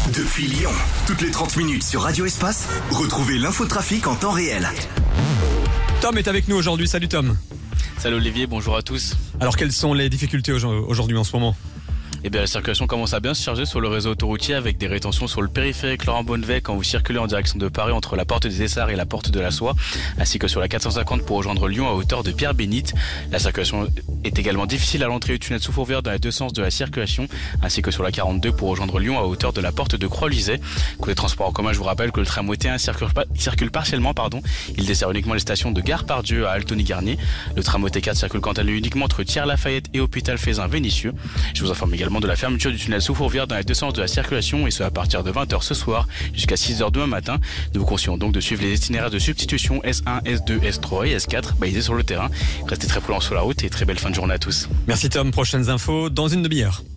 Depuis Lyon, toutes les 30 minutes sur Radio Espace, retrouvez l'infotrafic en temps réel. Tom est avec nous aujourd'hui, salut Tom. Salut Olivier, bonjour à tous. Alors quelles sont les difficultés aujourd'hui en ce moment ? Eh bien, la circulation commence à bien se charger sur le réseau autoroutier avec des rétentions sur le périphérique Laurent-Bonnevet quand vous circulez en direction de Paris entre la porte des Essarts et la porte de la Soie, ainsi que sur la 450 pour rejoindre Lyon à hauteur de Pierre-Bénite. La circulation est également difficile à l'entrée du tunnel sous Fourvière dans les deux sens de la circulation, ainsi que sur la 42 pour rejoindre Lyon à hauteur de la porte de Croix-Luzet. Côté transport en commun, je vous rappelle que le tramway T1 circule partiellement. Il dessert uniquement les stations de Gare-Pardieu à Altony-Garnier. Le tramway T4 circule quant à lui uniquement entre Thiers-Lafayette et Hôpital Fézin-Vénissieux. Je vous informe également de la fermeture du tunnel sous Fourvière dans les deux sens de la circulation, et ce à partir de 20h ce soir jusqu'à 6h demain matin. Nous vous conseillons donc de suivre les itinéraires de substitution S1, S2, S3 et S4 balisés sur le terrain. Restez très prudents sur la route et très belle fin de journée à tous. Merci Tom, prochaines infos dans une demi-heure.